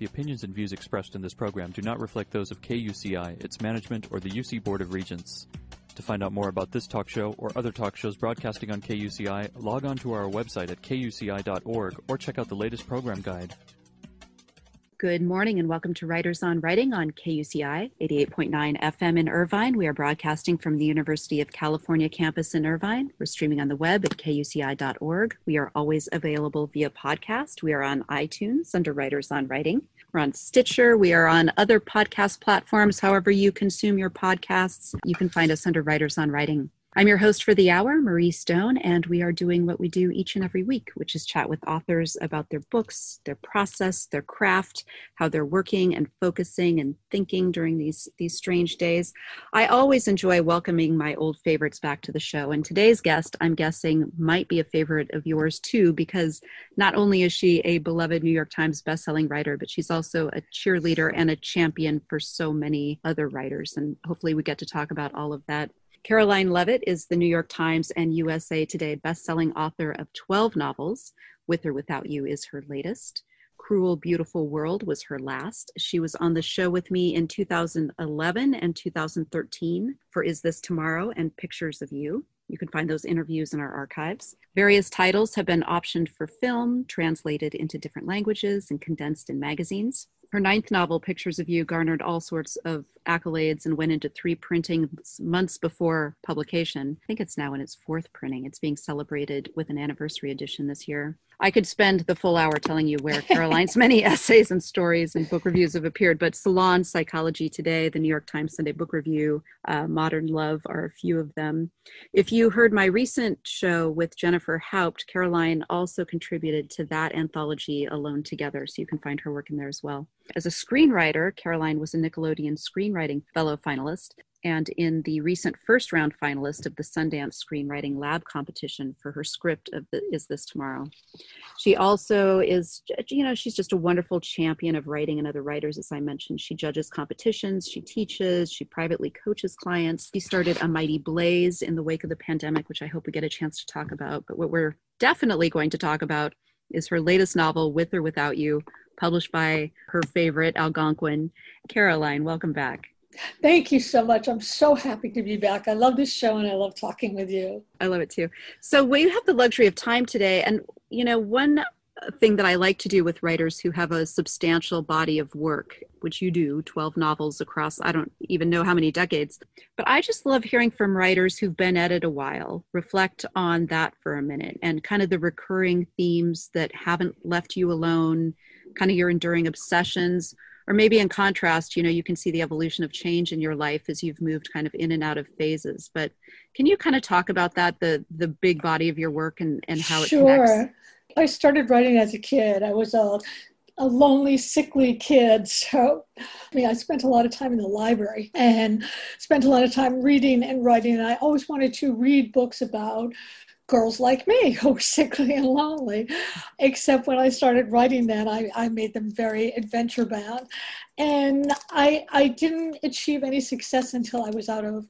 The opinions and views expressed in this program do not reflect those of KUCI, its management, or the UC Board of Regents. To find out more about this talk show or other talk shows broadcasting on KUCI, log on to our website at kuci.org or check out the latest program guide. Good morning and welcome to Writers on Writing on KUCI 88.9 FM in Irvine. We are broadcasting from the University of California campus in Irvine. We're streaming on the web at kuci.org. We are always available via podcast. We are on iTunes under Writers on Writing. We're on Stitcher. We are on other podcast platforms. However you consume your podcasts, you can find us under Writers on Writing. I'm your host for the hour, Marie Stone, and we are doing what we do each and every week, which is chat with authors about their books, their process, their craft, how they're working and focusing and thinking during these strange days. I always enjoy welcoming my old favorites back to the show, and today's guest, I'm guessing, might be a favorite of yours too, because not only is she a beloved New York Times bestselling writer, but she's also a cheerleader and a champion for so many other writers, and hopefully we get to talk about all of that. Caroline Leavitt is the New York Times and USA Today bestselling author of 12 novels. With or Without You is her latest. Cruel, Beautiful World was her last. She was on the show with me in 2011 and 2013 for Is This Tomorrow and Pictures of You. You can find those interviews in our archives. Various titles have been optioned for film, translated into different languages, and condensed in magazines. Her ninth novel, Pictures of You, garnered all sorts of accolades and went into 3 printings months before publication. I think it's now in its 4th printing. It's being celebrated with an anniversary edition this year. I could spend the full hour telling you where Caroline's many essays and stories and book reviews have appeared, but Salon, Psychology Today, the New York Times Sunday Book Review, Modern Love are a few of them. If you heard my recent show with Jennifer Haupt, Caroline also contributed to that anthology, Alone Together, so you can find her work in there as well. As a screenwriter, Caroline was a Nickelodeon Screenwriting Fellow finalist and in the recent first round finalist of the Sundance Screenwriting Lab competition for her script of Is This Tomorrow. She also is, she's just a wonderful champion of writing and other writers, as I mentioned. She judges competitions, she teaches, she privately coaches clients. She started A Mighty Blaze in the wake of the pandemic, which I hope we get a chance to talk about. But what we're definitely going to talk about is her latest novel, With or Without You, published by her favorite, Algonquin. Caroline, welcome back. Thank you so much. I'm so happy to be back. I love this show and I love talking with you. I love it too. So we have the luxury of time today. And, one thing that I like to do with writers who have a substantial body of work, which you do, 12 novels across, I don't even know how many decades, but I just love hearing from writers who've been at it a while. Reflect on that for a minute and kind of the recurring themes that haven't left you alone, kind of your enduring obsessions. Or maybe in contrast, you can see the evolution of change in your life as you've moved kind of in and out of phases. But can you kind of talk about that, the big body of your work and how it connects? Sure. I started writing as a kid. I was a lonely, sickly kid. So I spent a lot of time in the library and spent a lot of time reading and writing. And I always wanted to read books about girls like me who were sickly and lonely, except when I started writing that, I made them very adventure bound. And I didn't achieve any success until I was out of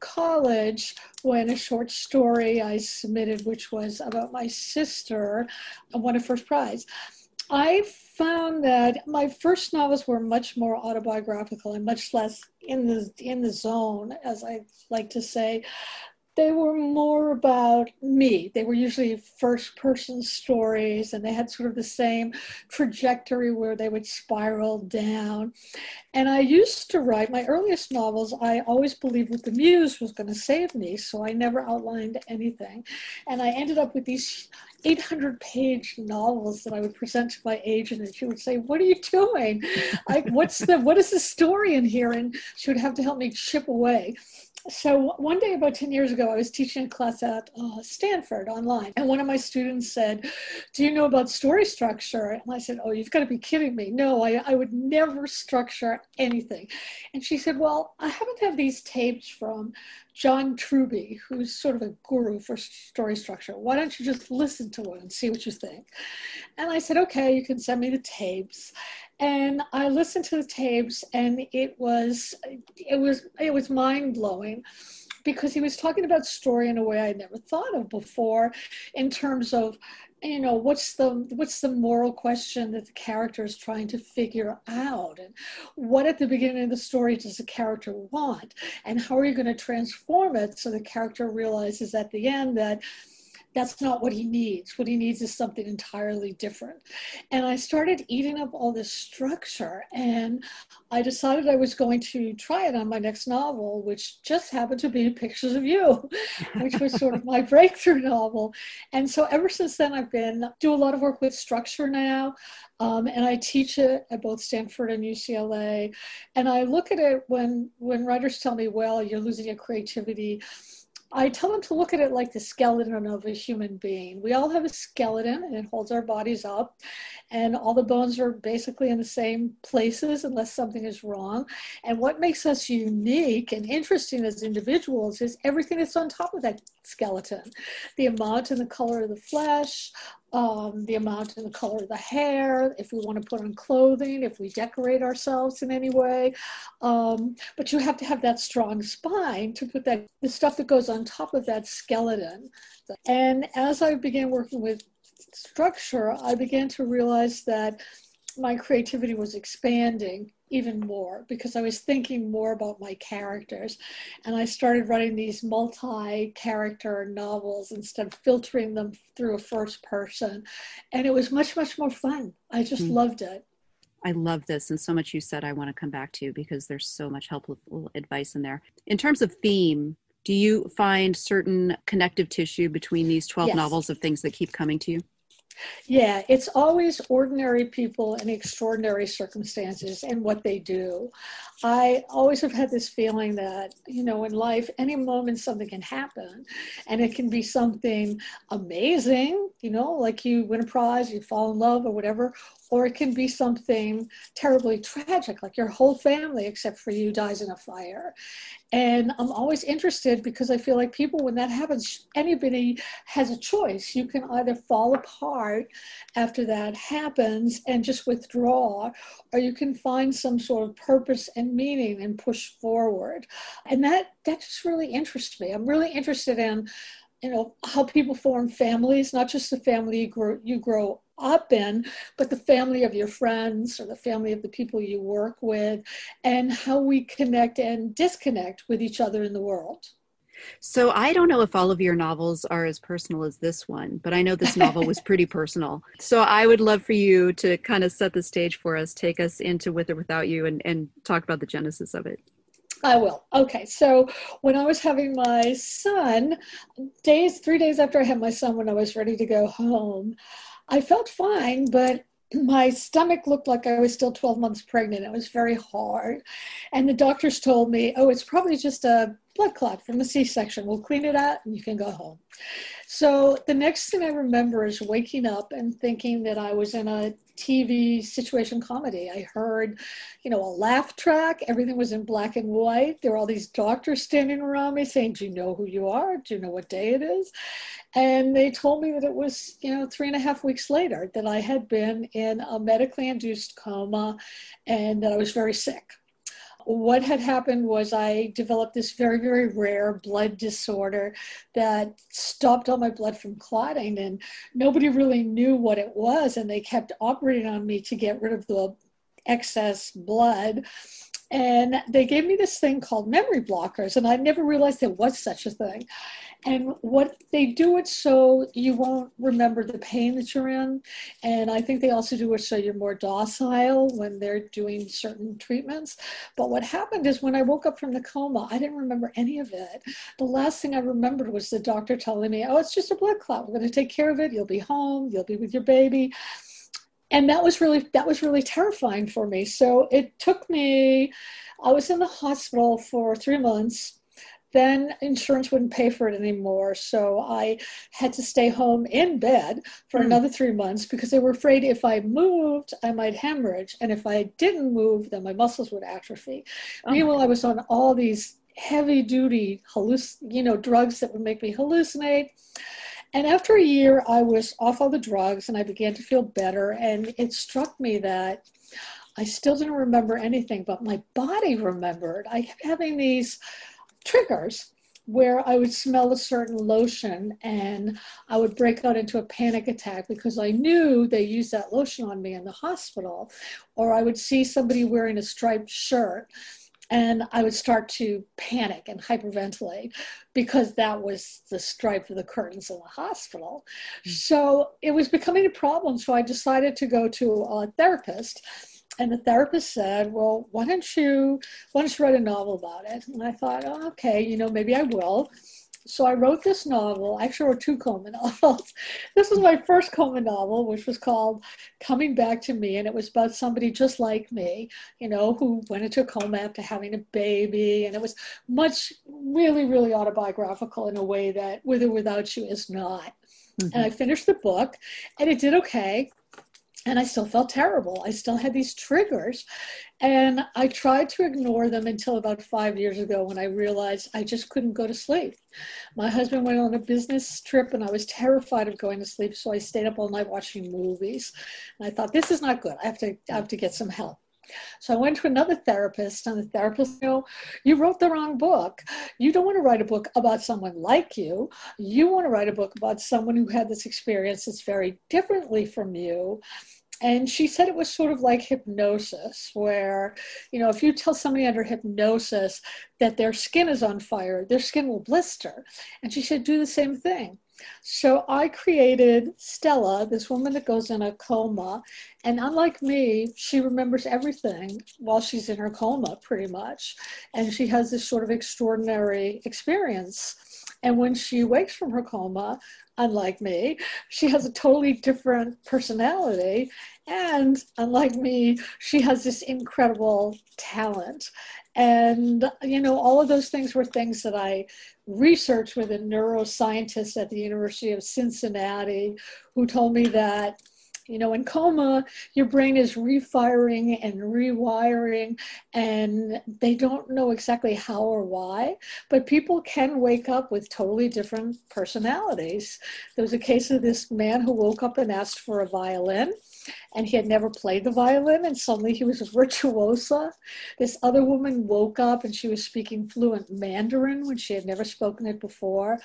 college when a short story I submitted, which was about my sister, won a first prize. I found that my first novels were much more autobiographical and much less in the zone, as I like to say. They were more about me. They were usually first-person stories, and they had sort of the same trajectory where they would spiral down. And I used to write my earliest novels. I always believed that the muse was going to save me, so I never outlined anything. And I ended up with these 800-page novels that I would present to my agent, and she would say, "What are you doing? What is the story in here?" And she would have to help me chip away. So one day about 10 years ago, I was teaching a class at Stanford online. And one of my students said, "Do you know about story structure?" And I said, "Oh, you've got to be kidding me. No, I would never structure anything." And she said, "Well, I happen to have these tapes from John Truby, who's sort of a guru for story structure. Why don't you just listen to it and see what you think?" And I said, "Okay, you can send me the tapes." And I listened to the tapes, and it was mind-blowing, because he was talking about story in a way I'd never thought of before, in terms of what's the moral question that the character is trying to figure out, and what at the beginning of the story does the character want, and how are you going to transform it so the character realizes at the end that that's not what he needs. What he needs is something entirely different. And I started eating up all this structure, and I decided I was going to try it on my next novel, which just happened to be Pictures of You, which was sort of my breakthrough novel. And so ever since then, I've do a lot of work with structure now. And I teach it at both Stanford and UCLA. And I look at it when writers tell me, well, you're losing your creativity, I tell them to look at it like the skeleton of a human being. We all have a skeleton, and it holds our bodies up, and all the bones are basically in the same places unless something is wrong. And what makes us unique and interesting as individuals is everything that's on top of that skeleton. The amount and the color of the flesh, the amount and the color of the hair, if we want to put on clothing, if we decorate ourselves in any way. But you have to have that strong spine to put the stuff that goes on top of that skeleton. And as I began working with structure, I began to realize that my creativity was expanding even more because I was thinking more about my characters. And I started writing these multi-character novels instead of filtering them through a first person. And it was much, much more fun. I just loved it. I love this, and so much you said I want to come back to because there's so much helpful advice in there. In terms of theme, do you find certain connective tissue between these 12 novels of things that keep coming to you? Yeah, it's always ordinary people in extraordinary circumstances and what they do. I always have had this feeling that, in life, any moment something can happen, and it can be something amazing, like you win a prize, you fall in love or whatever, or it can be something terribly tragic, like your whole family, except for you, dies in a fire. And I'm always interested because I feel like people, when that happens, anybody has a choice. You can either fall apart after that happens and just withdraw, or you can find some sort of purpose and meaning and push forward. And that just really interests me. I'm really interested in, how people form families, not just the family you grow up in, but the family of your friends or the family of the people you work with, and how we connect and disconnect with each other in the world. So I don't know if all of your novels are as personal as this one, but I know this novel was pretty personal. So I would love for you to kind of set the stage for us, take us into With or Without You, and talk about the genesis of it. I will. Okay. So when I was having my son, 3 days after I had my son, when I was ready to go home, I felt fine, but my stomach looked like I was still 12 months pregnant. It was very hard. And the doctors told me, it's probably just a blood clot from a C-section. We'll clean it out and you can go home. So the next thing I remember is waking up and thinking that I was in a TV situation comedy. I heard, a laugh track. Everything was in black and white. There were all these doctors standing around me saying, do you know who you are? Do you know what day it is? And they told me that it was, 3.5 weeks later that I had been in a medically induced coma and that I was very sick. What had happened was I developed this very, very rare blood disorder that stopped all my blood from clotting, and nobody really knew what it was, and they kept operating on me to get rid of the excess blood. And they gave me this thing called memory blockers, and I never realized there was such a thing. And what they do it so you won't remember the pain that you're in. And I think they also do it so you're more docile when they're doing certain treatments. But what happened is when I woke up from the coma, I didn't remember any of it. The last thing I remembered was the doctor telling me, it's just a blood clot. We're going to take care of it. You'll be home. You'll be with your baby. And that was really terrifying for me. So it took me, I was in the hospital for 3 months. Then insurance wouldn't pay for it anymore. So I had to stay home in bed for another 3 months because they were afraid if I moved, I might hemorrhage. And if I didn't move, then my muscles would atrophy. Meanwhile, I was on all these heavy duty, drugs that would make me hallucinate. And after a year, I was off all the drugs and I began to feel better. And it struck me that I still didn't remember anything, but my body remembered. I kept having these triggers where I would smell a certain lotion and I would break out into a panic attack because I knew they used that lotion on me in the hospital. Or I would see somebody wearing a striped shirt and I would start to panic and hyperventilate because that was the stripe of the curtains in the hospital. So it was becoming a problem. So I decided to go to a therapist. And the therapist said, well, why don't you write a novel about it? And I thought, oh, okay, maybe I will. So I wrote this novel. I actually wrote 2 coma novels. This was my first coma novel, which was called Coming Back to Me. And it was about somebody just like me, who went into a coma after having a baby. And it was really, really autobiographical in a way that With or Without You is not. Mm-hmm. And I finished the book and it did okay. And I still felt terrible. I still had these triggers. And I tried to ignore them until about 5 years ago when I realized I just couldn't go to sleep. My husband went on a business trip and I was terrified of going to sleep. So I stayed up all night watching movies. And I thought, this is not good. I have to get some help. So I went to another therapist, and the therapist, you wrote the wrong book. You don't want to write a book about someone like you. You want to write a book about someone who had this experience that's very differently from you. And she said it was sort of like hypnosis, where, if you tell somebody under hypnosis that their skin is on fire, their skin will blister. And she said, do the same thing. So I created Stella, this woman that goes in a coma. And unlike me, she remembers everything while she's in her coma, pretty much. And she has this sort of extraordinary experience. And when she wakes from her coma, unlike me, she has a totally different personality. And unlike me, she has this incredible talent. And, all of those things were things that I researched with a neuroscientist at the University of Cincinnati who told me that, in coma, your brain is refiring and rewiring, and they don't know exactly how or why, but people can wake up with totally different personalities. There was a case of this man who woke up and asked for a violin, and he had never played the violin, and suddenly he was a virtuosa. This other woman woke up and she was speaking fluent Mandarin when she had never spoken it before.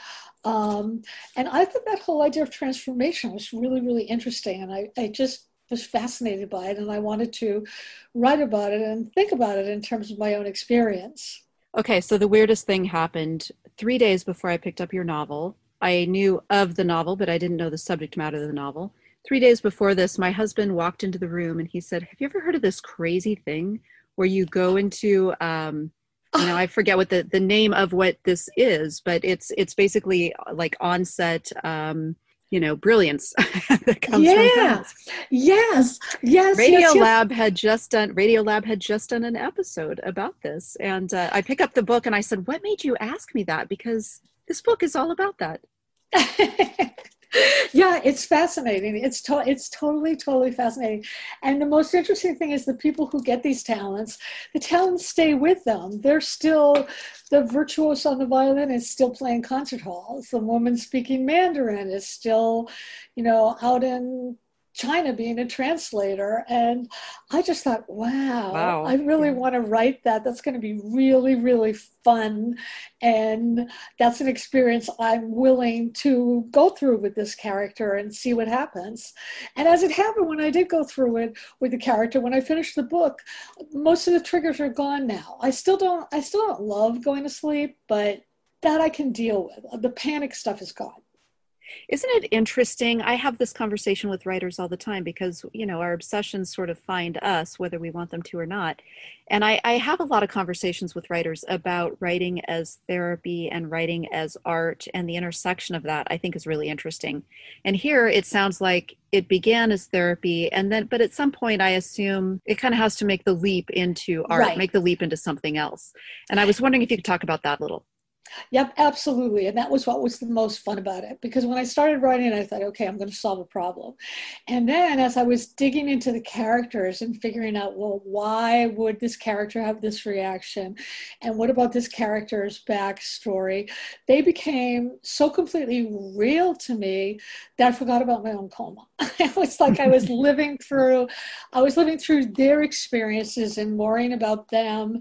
And I thought that whole idea of transformation was really, really interesting. And I just was fascinated by it. And I wanted to write about it and think about it in terms of my own experience. Okay, so the weirdest thing happened 3 days before I picked up your novel. I knew of the novel, but I didn't know the subject matter of the novel. 3 days before this, my husband walked into the room and he said, have you ever heard of this crazy thing where you go into, I forget what the name of what this is, but it's basically like onset, brilliance that comes from that. Yes. Radiolab had just done an episode about this. And I pick up the book and I said, what made you ask me that? Because this book is all about that. Yeah, it's fascinating. It's totally, totally fascinating. And the most interesting thing is the people who get these talents, the talents stay with them. They're still, the virtuoso on the violin is still playing concert halls. The woman speaking Mandarin is still, out in China being a translator. And I just thought, wow. I really want to write that. That's going to be really, really fun. And that's an experience I'm willing to go through with this character and see what happens. And as it happened, when I did go through it with the character, when I finished the book, most of the triggers are gone now. I still don't love going to sleep, but that I can deal with. The panic stuff is gone. Isn't it interesting? I have this conversation with writers all the time because, our obsessions sort of find us, whether we want them to or not. And I have a lot of conversations with writers about writing as therapy and writing as art, and the intersection of that I think is really interesting. And here it sounds like it began as therapy, but at some point I assume it kind of has to make the leap into art, right. Make the leap into something else. And I was wondering if you could talk about that a little. Yep, absolutely. And that was what was the most fun about it. Because when I started writing, I thought, okay, I'm going to solve a problem. And then as I was digging into the characters and figuring out, well, why would this character have this reaction? And what about this character's backstory? They became so completely real to me that I forgot about my own coma. It was like I was living through their experiences and worrying about them.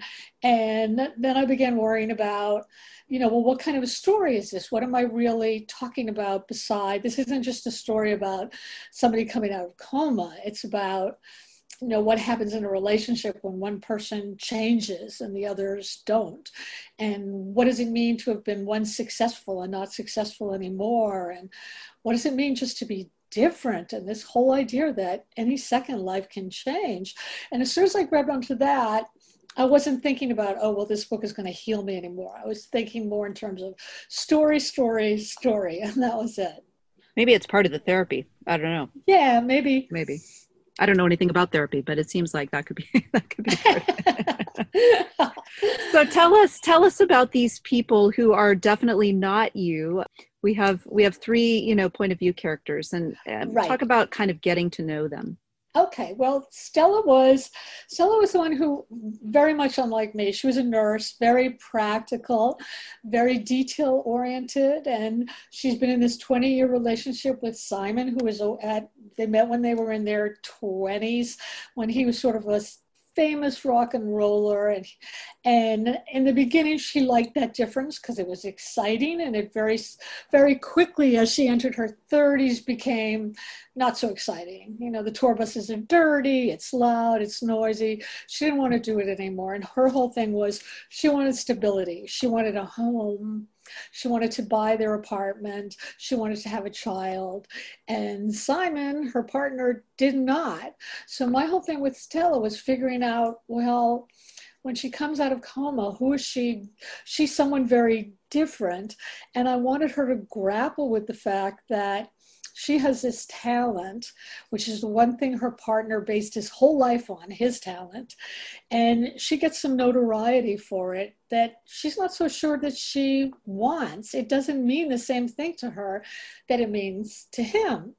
And then I began worrying about, well, what kind of a story is this? What am I really talking about beside? This isn't just a story about somebody coming out of coma. It's about, what happens in a relationship when one person changes and the others don't. And what does it mean to have been once successful and not successful anymore? And what does it mean just to be different? And this whole idea that any second life can change. And as soon as I grabbed onto that, I wasn't thinking about, oh, well, this book is going to heal me anymore. I was thinking more in terms of story, story, story. And that was it. Maybe it's part of the therapy. I don't know. Yeah, maybe. I don't know anything about therapy, but it seems like that could be part of it. So tell us about these people who are definitely not you. We have three, point of view characters, and right. Talk about kind of getting to know them. Okay, well, Stella was the one who, very much unlike me, she was a nurse, very practical, very detail oriented, and she's been in this 20-year relationship with Simon, who was they met when they were in their 20s, when he was sort of a famous rock and roller, and in the beginning she liked that difference because it was exciting, and it very, very quickly as she entered her 30s became not so exciting. The tour buses are dirty, it's loud, it's noisy. She didn't want to do it anymore, and her whole thing was she wanted stability. She wanted a home. She wanted to buy their apartment. She wanted to have a child. And Simon, her partner, did not. So my whole thing with Stella was figuring out, well, when she comes out of coma, who is she? She's someone very different. And I wanted her to grapple with the fact that she has this talent, which is the one thing her partner based his whole life on, his talent. And she gets some notoriety for it that she's not so sure that she wants. It doesn't mean the same thing to her that it means to him.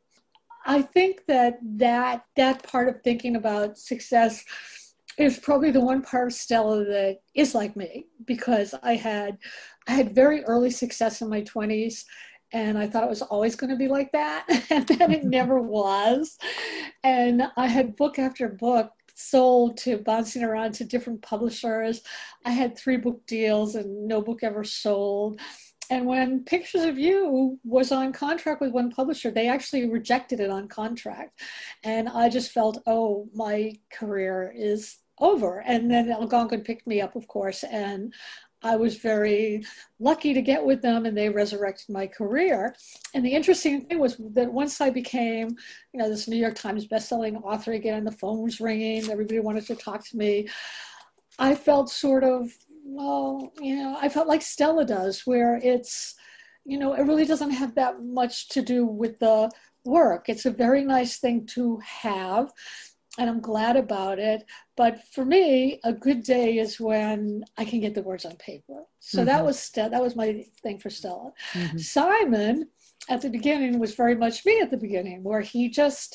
I think that part of thinking about success is probably the one part of Stella that is like me, because I had very early success in my 20s. And I thought it was always going to be like that. And then it never was. And I had book after book sold to, bouncing around to different publishers. I had 3 book deals and no book ever sold. And when Pictures of You was on contract with one publisher, they actually rejected it on contract. And I just felt, oh, my career is over. And then Algonquin picked me up, of course, and I was very lucky to get with them, and they resurrected my career. And the interesting thing was that once I became, this New York Times bestselling author again, and the phone was ringing, everybody wanted to talk to me, I felt sort of, I felt like Stella does, where it's, it really doesn't have that much to do with the work. It's a very nice thing to have, and I'm glad about it. But for me, a good day is when I can get the words on paper. So that was my thing for Stella. Mm-hmm. Simon, at the beginning, was very much me at the beginning, where he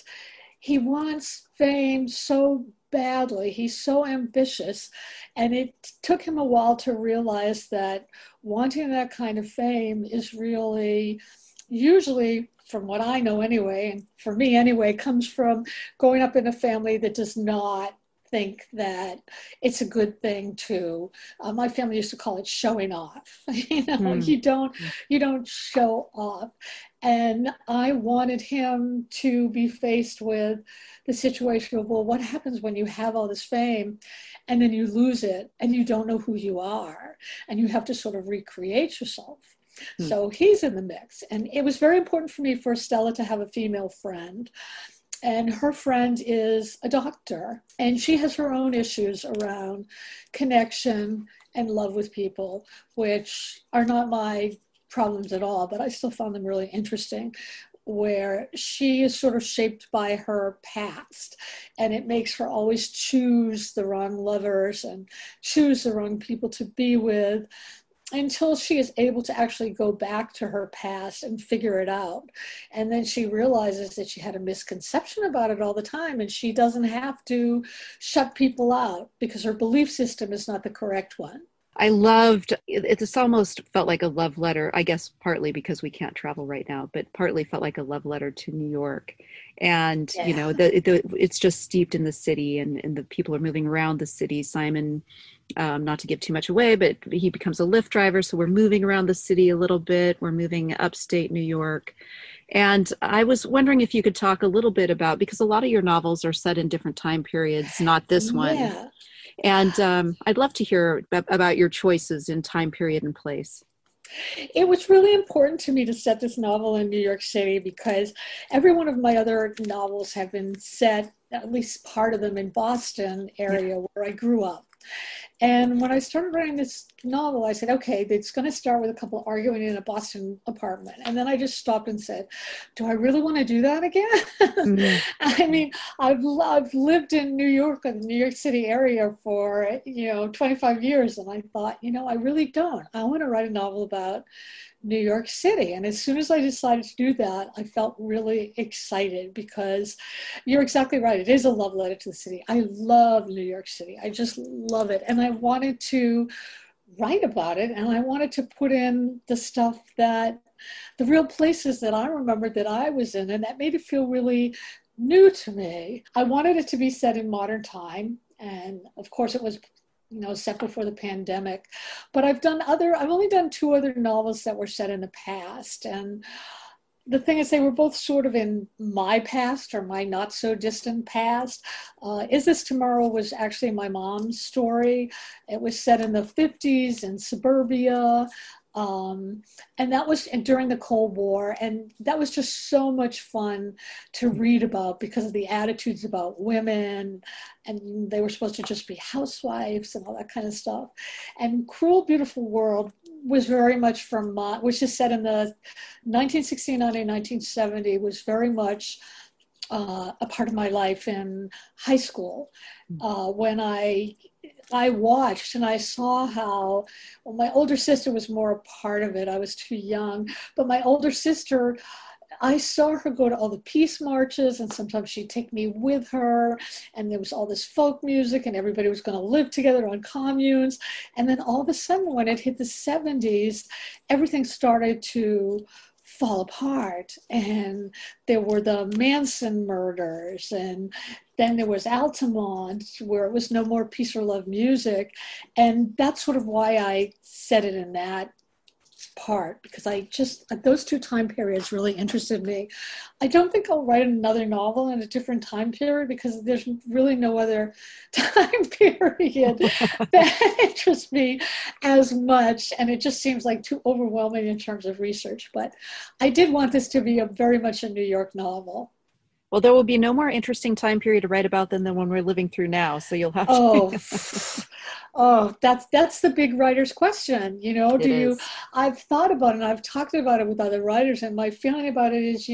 wants fame so badly. He's so ambitious. And it took him a while to realize that wanting that kind of fame is really usually, from what I know anyway, and for me anyway, comes from growing up in a family that does not think that it's a good thing to, my family used to call it showing off. You don't show off. And I wanted him to be faced with the situation of, well, what happens when you have all this fame and then you lose it and you don't know who you are and you have to sort of recreate yourself. So he's in the mix. And it was very important for me for Stella to have a female friend. And her friend is a doctor. And she has her own issues around connection and love with people, which are not my problems at all, but I still found them really interesting, where she is sort of shaped by her past. And it makes her always choose the wrong lovers and choose the wrong people to be with, until she is able to actually go back to her past and figure it out. And then she realizes that she had a misconception about it all the time, and she doesn't have to shut people out because her belief system is not the correct one. I loved it. It's almost felt like a love letter, I guess partly because we can't travel right now, but partly felt like a love letter to New York. And, Yeah. it's just steeped in the city, and the people are moving around the city. Simon, not to give too much away, but he becomes a Lyft driver. So we're moving around the city a little bit. We're moving upstate New York. And I was wondering if you could talk a little bit about, because a lot of your novels are set in different time periods, not this one. Yeah. And I'd love to hear about your choices in time period and place. It was really important to me to set this novel in New York City because every one of my other novels have been set, at least part of them, in Boston area where I grew up. And when I started writing this novel, I said, okay, it's going to start with a couple arguing in a Boston apartment. And then I just stopped and said, do I really want to do that again? Mm-hmm. I mean, I've lived in New York, in the New York City area for, 25 years. And I thought, I really don't. I want to write a novel about New York City. And as soon as I decided to do that, I felt really excited because you're exactly right. It is a love letter to the city. I love New York City. I just love it. And I wanted to write about it, and I wanted to put in the stuff the real places that I remembered that I was in, and that made it feel really new to me. I wanted it to be set in modern time. And of course it was set before the pandemic. But I've only done 2 other novels that were set in the past. And the thing is, they were both sort of in my past or my not so distant past. Is This Tomorrow was actually my mom's story. It was set in the 50s in suburbia. And that was during the Cold War. And that was just so much fun to read about because of the attitudes about women. And they were supposed to just be housewives and all that kind of stuff. And Cruel, Beautiful World was very much which is set in the 1969 and 1970, was very much a part of my life in high school when I watched and I saw how, my older sister was more a part of it. I was too young, but my older sister, I saw her go to all the peace marches, and sometimes she'd take me with her, and there was all this folk music and everybody was going to live together on communes. And then all of a sudden, when it hit the 70s, everything started to fall apart, and there were the Manson murders, and then there was Altamont, where it was no more peace or love music. And that's sort of why I set it in that part, because those 2 time periods really interested me. I don't think I'll write another novel in a different time period because there's really no other time period that interests me as much, and it just seems like too overwhelming in terms of research. But I did want this to be very much a New York novel. Well, there will be no more interesting time period to write about than the one we're living through now. So you'll have to. That's the big writer's question. I've thought about it and I've talked about it with other writers, and my feeling about it is,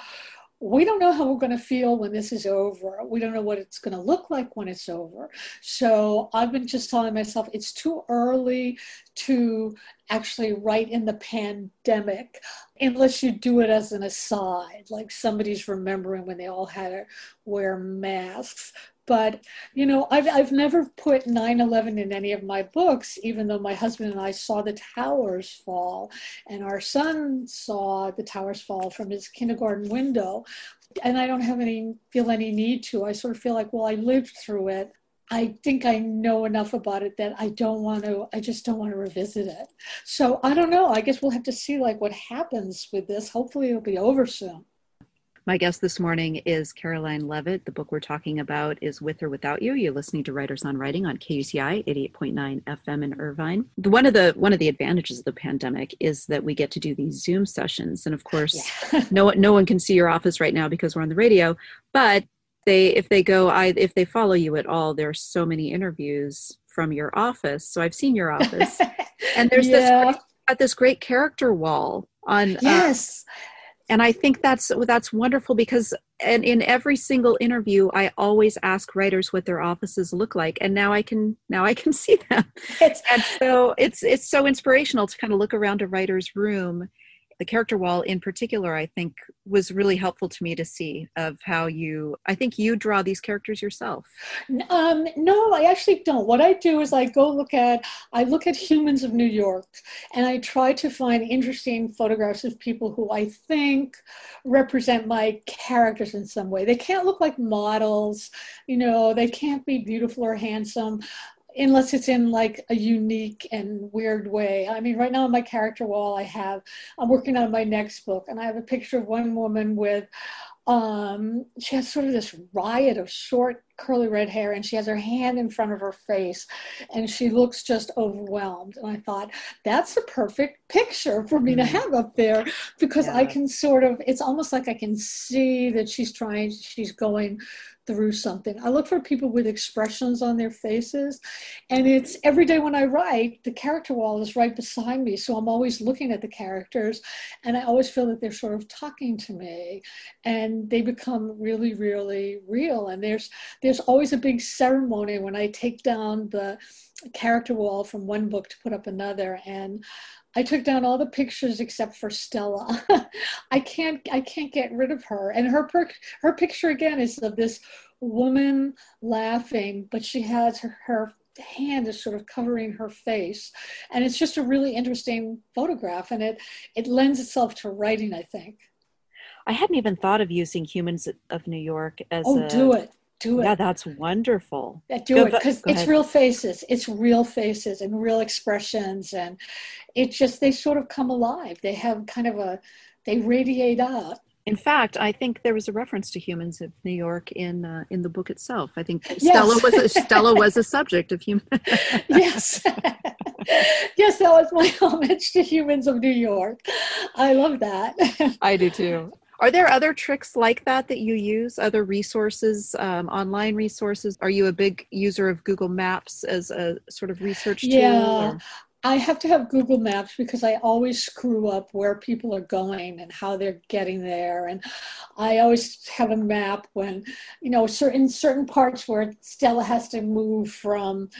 we don't know how we're going to feel when this is over. We don't know what it's going to look like when it's over. So I've been just telling myself it's too early to actually write in the pandemic unless you do it as an aside, like somebody's remembering when they all had to wear masks. But, I've never put 9/11 in any of my books, even though my husband and I saw the towers fall, and our son saw the towers fall from his kindergarten window. And I don't feel any need to. I sort of feel like, well, I lived through it. I think I know enough about it that I just don't want to revisit it. So I don't know. I guess we'll have to see what happens with this. Hopefully it'll be over soon. My guest this morning is Caroline Leavitt. The book we're talking about is With or Without You. You're listening to Writers on Writing on KUCI 88.9 FM in Irvine. One of the advantages of the pandemic is that we get to do these Zoom sessions. And of course, no one can see your office right now because we're on the radio. But if they follow you at all, there are so many interviews from your office. So I've seen your office, and there's this great character wall on. Yes. And I think that's wonderful because in every single interview, I always ask writers what their offices look like, and now I can see them. And so it's so inspirational to kind of look around a writer's room the character wall in particular, I think was really helpful to me to see of how I think you draw these characters yourself. No, I actually don't. What I do is I look at Humans of New York, and I try to find interesting photographs of people who I think represent my characters in some way. They can't look like models, they can't be beautiful or handsome unless it's in like a unique and weird way. I mean, right now on my character wall, I'm working on my next book, and I have a picture of one woman with, she has sort of this riot of short curly red hair, and she has her hand in front of her face, and she looks just overwhelmed. And I thought, that's a perfect picture for me to have up there, because I can it's almost like I can see that she's going through something. I look for people with expressions on their faces, and it's every day when I write, the character wall is right beside me, so I'm always looking at the characters, and I always feel that they're sort of talking to me, and they become really, really real. And there's always a big ceremony when I take down the character wall from one book to put up another, and I took down all the pictures except for Stella. I can't get rid of her. And her picture again is of this woman laughing, but she has her hand is sort of covering her face. And it's just a really interesting photograph, and it lends itself to writing, I think. I hadn't even thought of using Humans of New York as do it. Yeah, that's wonderful. Do it, because it's real faces. It's real faces and real expressions, and they sort of come alive. They have they radiate out. In fact, I think there was a reference to Humans of New York in the book itself. I think yes. Stella was a subject of Human. Yes. Yes, that was my homage to Humans of New York. I love that. I do too. Are there other tricks like that you use, other resources, online resources? Are you a big user of Google Maps as a sort of research tool? Yeah, I have to have Google Maps because I always screw up where people are going and how they're getting there. And I always have a map when, certain parts where Stella has to move from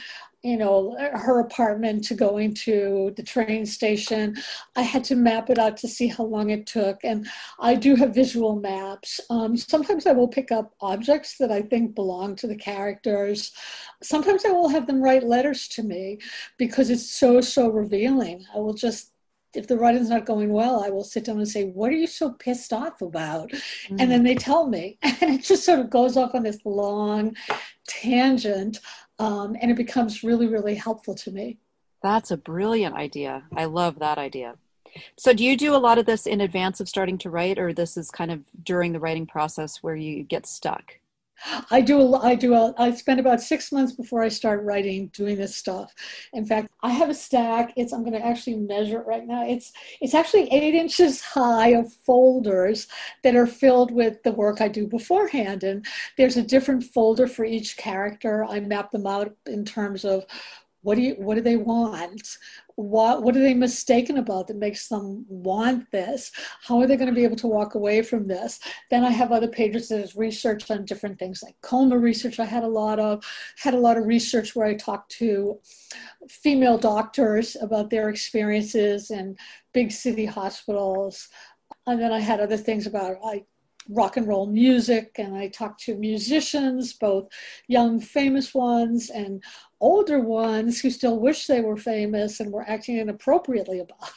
her apartment to going to the train station. I had to map it out to see how long it took. And I do have visual maps. Sometimes I will pick up objects that I think belong to the characters. Sometimes I will have them write letters to me because it's so revealing. I will just, if the writing's not going well, I will sit down and say, what are you so pissed off about? And then they tell me. And it just sort of goes off on this long tangent. And it becomes really, really helpful to me. That's a brilliant idea. I love that idea. So do you do a lot of this in advance of starting to write, or this is kind of during the writing process where you get stuck? I spend about 6 months before I start writing doing this stuff. In fact, I have a stack. I'm going to actually measure it right now. It's actually 8 inches high of folders that are filled with the work I do beforehand. And there's a different folder for each character. I map them out in terms of what do they want? What are they mistaken about that makes them want this? How are they going to be able to walk away from this? Then I have other pages that is research on different things, like coma research. I had a lot of research where I talked to female doctors about their experiences in big city hospitals. And then I had other things about rock and roll music, and I talked to musicians, both young famous ones and older ones who still wish they were famous and were acting inappropriately about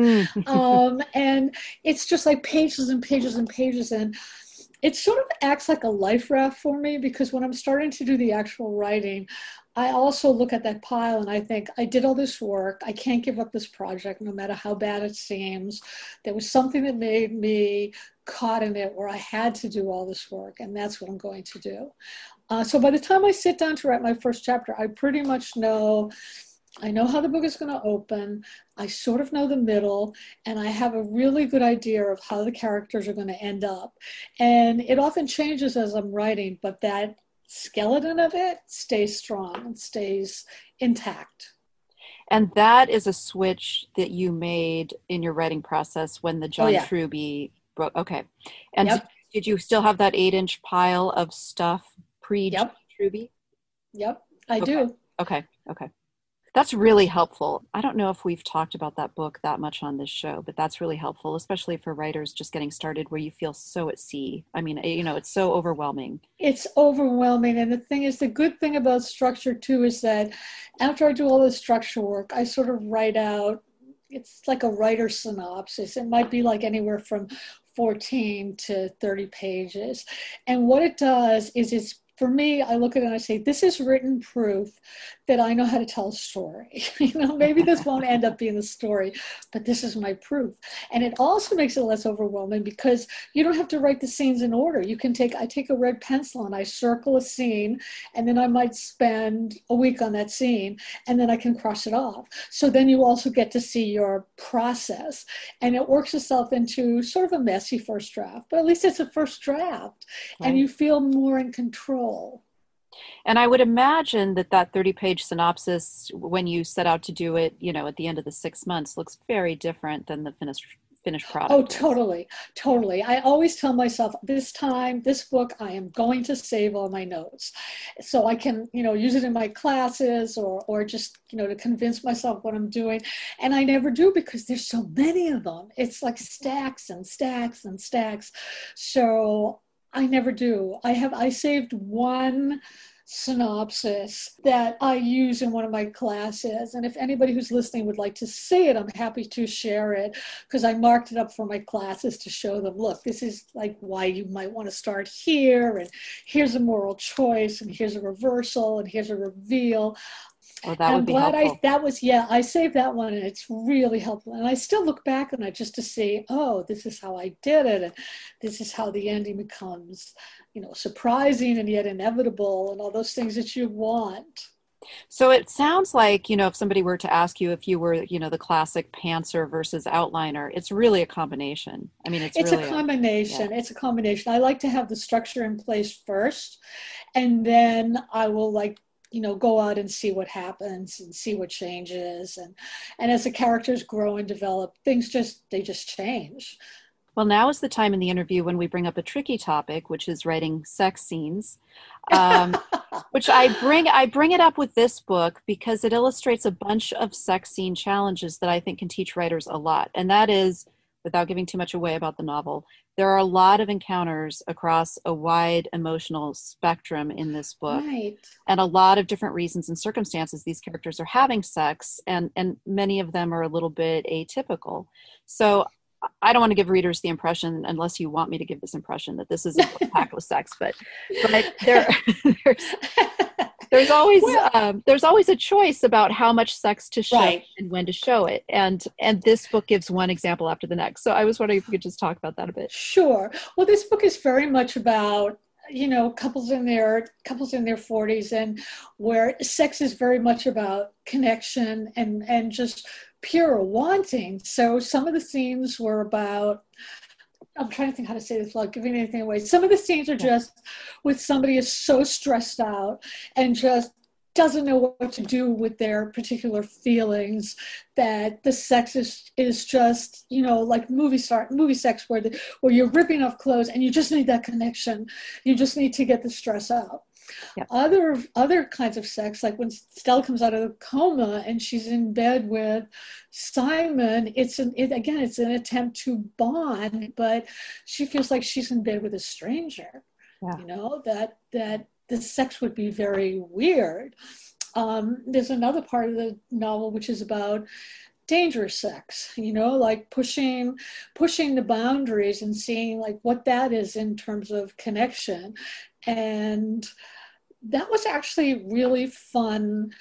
it. And it's just like pages and pages and pages, and it sort of acts like a life raft for me, because when I'm starting to do the actual writing, I also look at that pile and I think, I did all this work. I can't give up this project no matter how bad it seems. There was something that made me caught in it where I had to do all this work, and that's what I'm going to do. So by the time I sit down to write my first chapter, I pretty much know how the book is going to open. I sort of know the middle, and I have a really good idea of how the characters are going to end up. And it often changes as I'm writing, but that skeleton of it stays strong and stays intact. And that is a switch that you made in your writing process when the John Truby broke. Okay. And did you still have that 8-inch pile of stuff pre-John Truby? Yep, I do. Okay. That's really helpful. I don't know if we've talked about that book that much on this show, but that's really helpful, especially for writers just getting started where you feel so at sea. I mean, it's so overwhelming. It's overwhelming. And the thing is, the good thing about structure too is that after I do all the structure work, I sort of write out, it's like a writer's synopsis. It might be like anywhere from 14 to 30 pages. And what it does is for me, I look at it and I say, this is written proof that I know how to tell a story. Maybe this won't end up being the story, but this is my proof. And it also makes it less overwhelming because you don't have to write the scenes in order. I take a red pencil and I circle a scene, and then I might spend a week on that scene, and then I can cross it off. So then you also get to see your process, and it works itself into sort of a messy first draft, but at least it's a first draft, right? And you feel more in control. And I would imagine that 30-page synopsis, when you set out to do it, at the end of the 6 months, looks very different than the finished product. Oh, totally. I always tell myself, this book, I am going to save all my notes. So I can, use it in my classes or just, to convince myself what I'm doing. And I never do because there's so many of them. It's like stacks and stacks and stacks. So I never do. I saved one synopsis that I use in one of my classes. And if anybody who's listening would like to see it, I'm happy to share it because I marked it up for my classes to show them, look, this is like why you might want to start here. And here's a moral choice. And here's a reversal. And here's a reveal. Oh, that would be helpful. I saved that one, and it's really helpful. And I still look back on it just to see, oh, this is how I did it. And this is how the ending becomes, surprising and yet inevitable and all those things that you want. So it sounds like, if somebody were to ask you if you were, the classic pantser versus outliner, it's really a combination. I mean, it's really a combination. It's a combination. I like to have the structure in place first, and then I will go out and see what happens and see what changes. And as the characters grow and develop, things just change. Well, now is the time in the interview when we bring up a tricky topic, which is writing sex scenes, which I bring it up with this book because it illustrates a bunch of sex scene challenges that I think can teach writers a lot. And that is, without giving too much away about the novel, there are a lot of encounters across a wide emotional spectrum in this book. Right. And a lot of different reasons and circumstances these characters are having sex, and many of them are a little bit atypical. So I don't want to give readers the impression, unless you want me to give this impression, that this is a book packed with sex, but there's always a choice about how much sex to show, right, and when to show it. And this book gives one example after the next. So I was wondering if we could just talk about that a bit. Sure. Well, this book is very much about, couples in their 40s, and where sex is very much about connection and just pure wanting. So some of the scenes were about, I'm trying to think how to say this without giving anything away. Some of the scenes are just with somebody is so stressed out and just doesn't know what to do with their particular feelings, that the sex is just, like movie sex where you're ripping off clothes and you just need that connection. You just need to get the stress out. Yep. Other kinds of sex, like when Stella comes out of the coma and she's in bed with Simon, it's an attempt to bond, but she feels like she's in bed with a stranger. Yeah. That the sex would be very weird. There's another part of the novel which is about dangerous sex, like pushing the boundaries and seeing like what that is in terms of connection. And that was actually really fun.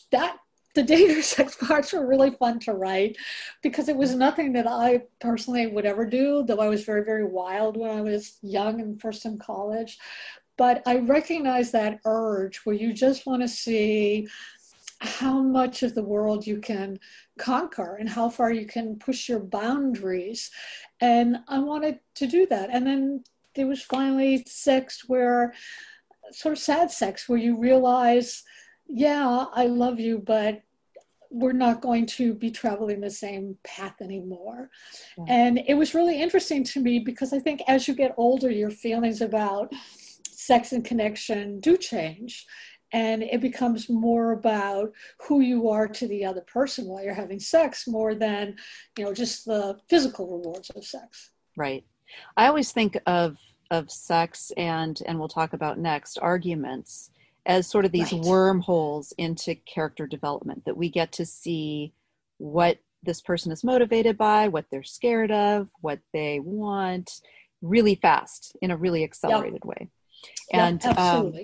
The dangerous sex parts were really fun to write because it was nothing that I personally would ever do, though I was very, very wild when I was young and first in college. But I recognize that urge where you just want to see how much of the world you can conquer and how far you can push your boundaries. And I wanted to do that. And then there was finally sex where, sort of sad sex, where you realize, yeah, I love you, but we're not going to be traveling the same path anymore. Yeah. And it was really interesting to me because I think as you get older, your feelings about sex and connection do change. And it becomes more about who you are to the other person while you're having sex, more than, just the physical rewards of sex. Right. I always think of sex and we'll talk about next, arguments, as sort of these Right. wormholes into character development, that we get to see what this person is motivated by, what they're scared of, what they want, really fast in a really accelerated way. And absolutely.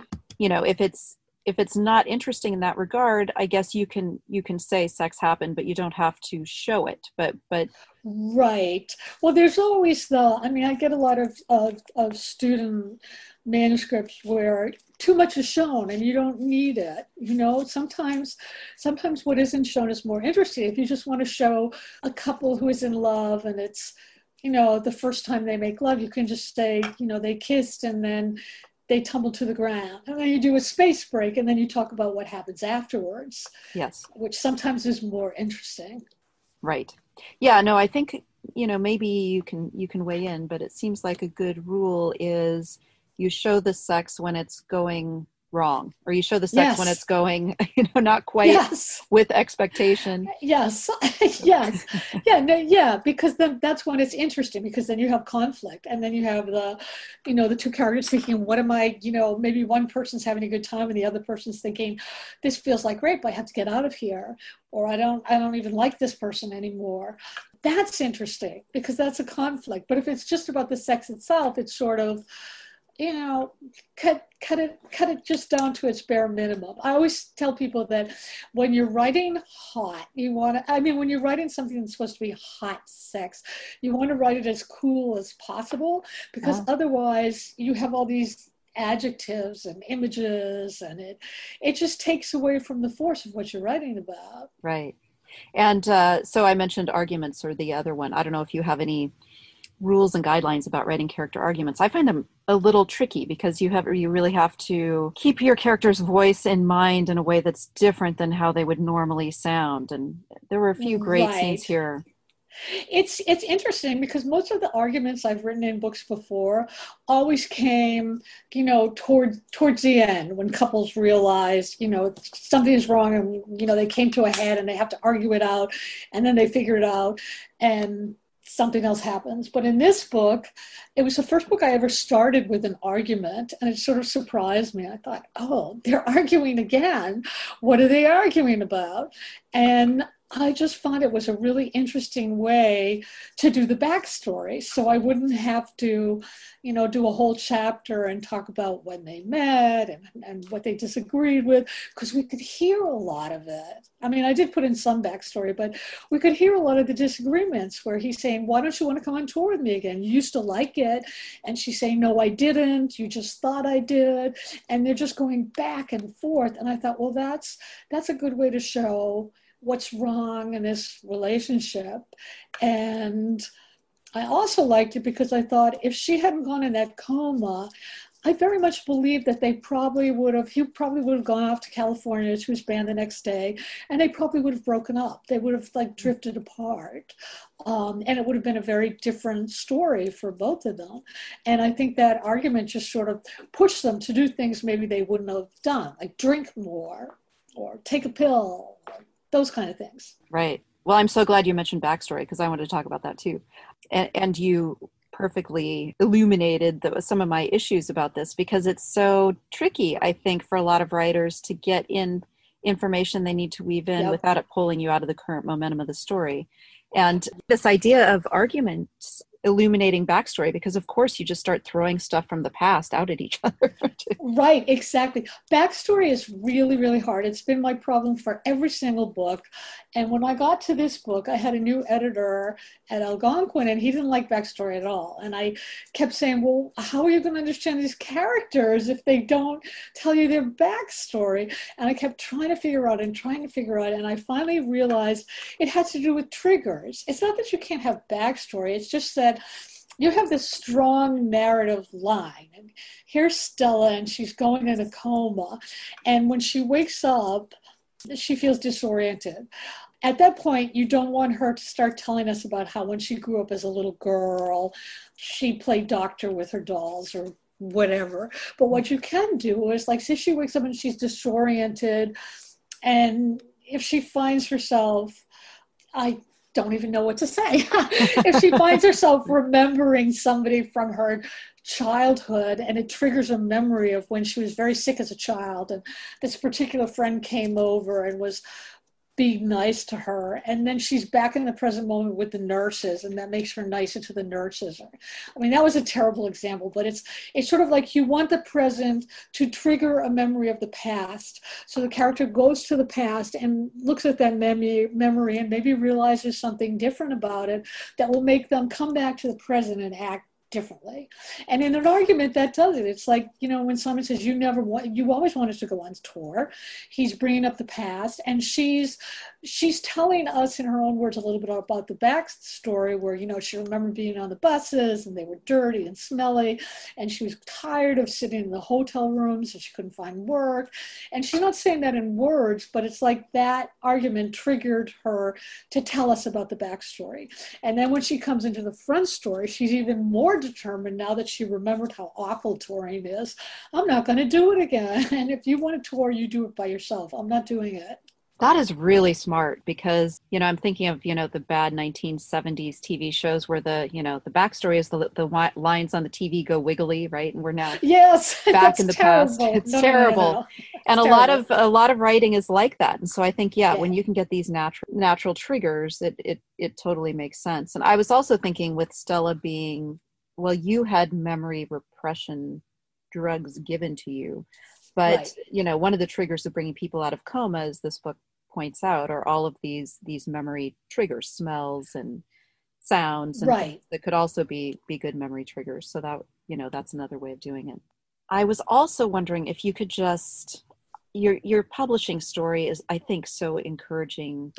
if it's not interesting in that regard, I guess you can say sex happened, but you don't have to show it. But right. Well, there's always I get a lot of student manuscripts where too much is shown and you don't need it. Sometimes what isn't shown is more interesting. If you just want to show a couple who is in love and it's, the first time they make love, you can just say, they kissed and then they tumble to the ground. And then you do a space break and then you talk about what happens afterwards. Yes. Which sometimes is more interesting. Right. Yeah, no, I think, maybe you can weigh in, but it seems like a good rule is you show the sex when it's going wrong, or you show the sex when it's going, not quite with expectation. Yes. Yes. Yeah. Because then that's when it's interesting, because then you have conflict, and then you have the two characters thinking, what am I, maybe one person's having a good time and the other person's thinking, this feels like rape. I have to get out of here. Or I don't even like this person anymore. That's interesting because that's a conflict. But if it's just about the sex itself, it's sort of, cut it just down to its bare minimum. I always tell people that when you're writing hot, when you're writing something that's supposed to be hot sex, you want to write it as cool as possible, because otherwise you have all these adjectives and images, and it just takes away from the force of what you're writing about. Right. And so I mentioned arguments, or the other one. I don't know if you have any rules and guidelines about writing character arguments. I find them a little tricky because you really have to keep your character's voice in mind in a way that's different than how they would normally sound. And there were a few great scenes here. It's interesting because most of the arguments I've written in books before always came, towards the end, when couples realize, something is wrong, and, they came to a head and they have to argue it out, and then they figure it out and something else happens. But in this book, it was the first book I ever started with an argument, and it sort of surprised me. I thought, oh, they're arguing again. What are they arguing about? And I just found it was a really interesting way to do the backstory. So I wouldn't have to, do a whole chapter and talk about when they met and what they disagreed with, because we could hear a lot of it. I mean, I did put in some backstory, but we could hear a lot of the disagreements where he's saying, why don't you want to come on tour with me again? You used to like it. And she's saying, no, I didn't. You just thought I did. And they're just going back and forth. And I thought, well, that's a good way to show what's wrong in this relationship. And I also liked it because I thought if she hadn't gone in that coma, I very much believe that he probably would have gone off to California to his band the next day, and they probably would have broken up. They would have drifted apart. And it would have been a very different story for both of them. And I think that argument just sort of pushed them to do things maybe they wouldn't have done, like drink more or take a pill, those kind of things. Right. Well, I'm so glad you mentioned backstory, because I wanted to talk about that too. And you perfectly illuminated some of my issues about this, because it's so tricky, I think, for a lot of writers to get in information they need to weave in without it pulling you out of the current momentum of the story. And this idea of arguments illuminating backstory, because of course you just start throwing stuff from the past out at each other. Right, exactly. Backstory is really, really hard. It's been my problem for every single book. And when I got to this book, I had a new editor at Algonquin, and he didn't like backstory at all. And I kept saying, well, how are you going to understand these characters if they don't tell you their backstory? And I kept trying to figure out, and I finally realized it has to do with triggers. It's not that you can't have backstory. It's just that you have this strong narrative line. And here's Stella, and she's going in a coma. And when she wakes up, she feels disoriented. At that point, you don't want her to start telling us about how when she grew up as a little girl, she played doctor with her dolls, or whatever. But what you can do is, like, say she wakes up and she's disoriented, and if she finds herself, I don't even know what to say. If she finds herself remembering somebody from her childhood and it triggers a memory of when she was very sick as a child, and this particular friend came over and was being nice to her, and then she's back in the present moment with the nurses, and that makes her nicer to the nurses. I mean, that was a terrible example, but it's sort of like you want the present to trigger a memory of the past. So the character goes to the past and looks at that memory and maybe realizes something different about it that will make them come back to the present and act differently. And in an argument, that does it. It's like, when Simon says you always wanted to go on tour, he's bringing up the past, and she's telling us in her own words a little bit about the backstory where, she remembered being on the buses and they were dirty and smelly, and she was tired of sitting in the hotel rooms and she couldn't find work. And she's not saying that in words, but it's like that argument triggered her to tell us about the backstory. And then when she comes into the front story, she's even more determined now that she remembered how awful touring is. I'm not going to do it again. And if you want to tour, you do it by yourself. I'm not doing it. That is really smart because, I'm thinking of, the bad 1970s TV shows where the backstory is the lines on the TV go wiggly, right? And we're now back in the past. It's terrible. No. And a lot of writing is like that. And so I think, when you can get these natural triggers, it totally makes sense. And I was also thinking with Stella being, well, you had memory repression drugs given to you. But, right. One of the triggers of bringing people out of coma, as this book points out, are all of these memory triggers, smells and sounds, and right. that could also be good memory triggers. So that, that's another way of doing it. I was also wondering if you could just, your publishing story is, I think, so encouraging.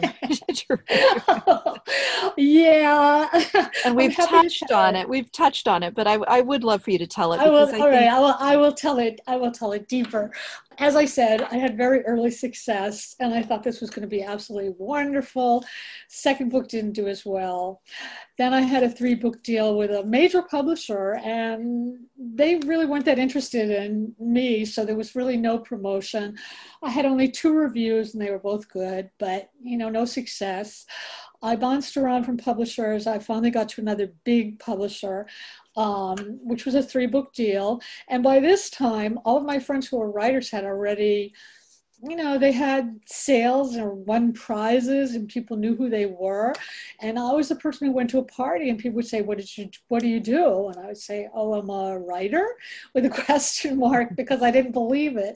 Yeah. And we've touched on it, but I would love for you to tell it. I will tell it. I will tell it deeper. As I said, I had very early success, and I thought this was going to be absolutely wonderful. Second book didn't do as well. Then I had a 3-book deal with a major publisher, and they really weren't that interested in me, so there was really no promotion. I had only 2 reviews, and they were both good, but no success. I bounced around from publishers. I finally got to another big publisher, which was a 3-book deal. And by this time, all of my friends who were writers had already, they had sales or won prizes, and people knew who they were. And I was the person who went to a party, and people would say, what do you do? And I would say, oh, I'm a writer, with a question mark, because I didn't believe it.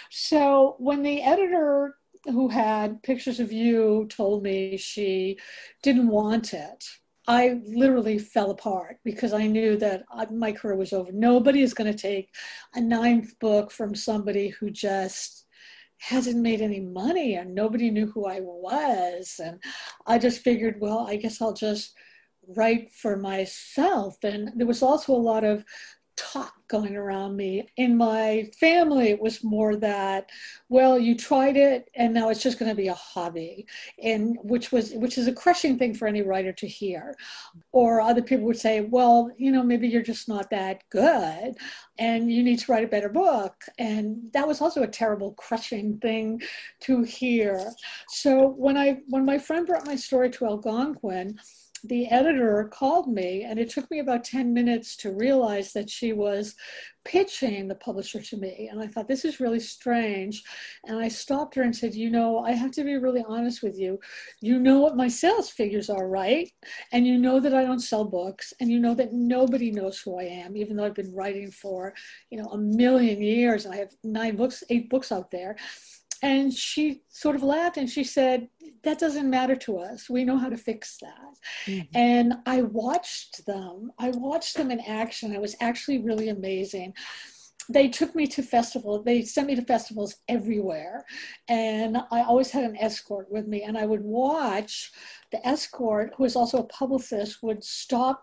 So when the editor who had Pictures of You told me she didn't want it, I literally fell apart because I knew that my career was over. Nobody is going to take a 9th book from somebody who just hasn't made any money, and nobody knew who I was. And I just figured, well, I guess I'll just write for myself. And there was also a lot of talk going around me. In my family, it was more that, well, you tried it and now it's just going to be a hobby, and which is a crushing thing for any writer to hear. Or other people would say, well, maybe you're just not that good and you need to write a better book. And that was also a terrible, crushing thing to hear. So when my friend brought my story to Algonquin, the editor called me, and it took me about 10 minutes to realize that she was pitching the publisher to me. And I thought, this is really strange. And I stopped her and said, I have to be really honest with you. You know what my sales figures are, right? And you know that I don't sell books, and you know that nobody knows who I am, even though I've been writing for, a million years, and I have 8 books out there. And she sort of laughed and she said, that doesn't matter to us. We know how to fix that. Mm-hmm. And I watched them in action. It was actually really amazing. They took me to festivals. They sent me to festivals everywhere. And I always had an escort with me. And I would watch the escort, who was also a publicist, would stop